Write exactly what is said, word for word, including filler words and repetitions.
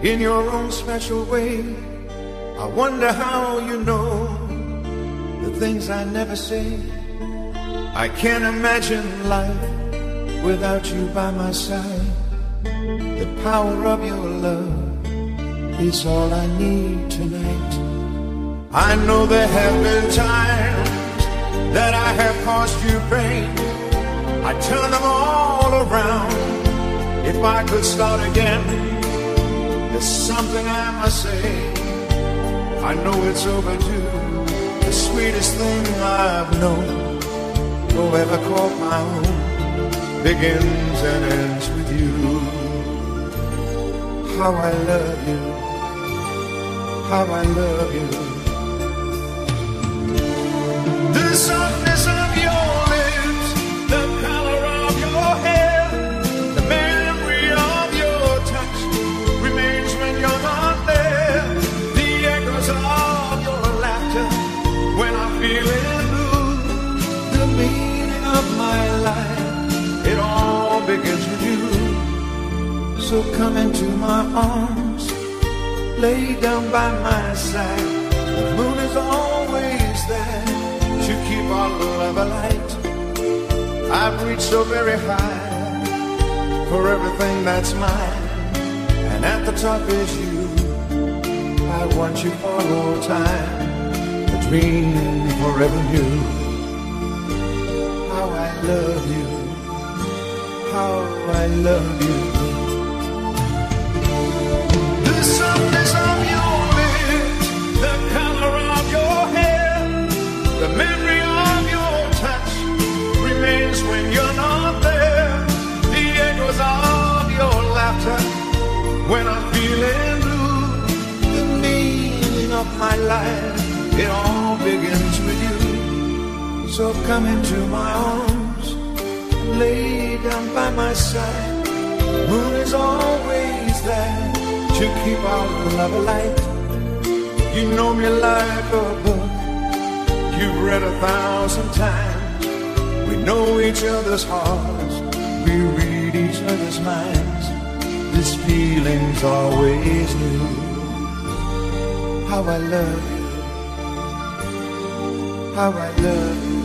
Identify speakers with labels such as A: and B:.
A: in your own special way. I wonder how you know the things I never say. I can't imagine life without you by my side. The power of your love is all I need tonight. I know there have been times that I have caused you pain. I turn them all around. If I could start again, there's something I must say. I know it's overdue. The sweetest thing I've known, or ever called my own, begins and ends with you. How I love you, how I love you. The softness of your lips, the color of your hair, the memory of your touch remains when you're not there. The echoes of your laughter when I'm feeling blue. The meaning of my life, it all begins with you. So come into my arms, lay down by my side. The moon is always there to keep our love alight. I've reached so very high for everything that's mine, and at the top is you. I want you for all time, a dream forever new. How I love you, how I love you. The softness of your lips, the color of your hair, the memory of your touch remains when you're not there. The echoes of your laughter when I'm feeling blue. The meaning of my life, it all begins with you. So come into my arms, lay down by my side. The moon is always there to keep our love alight. You know me like a book you've read a thousand times. We know each other's hearts, we read each other's minds. This feeling's always new. How I love you, how I love you.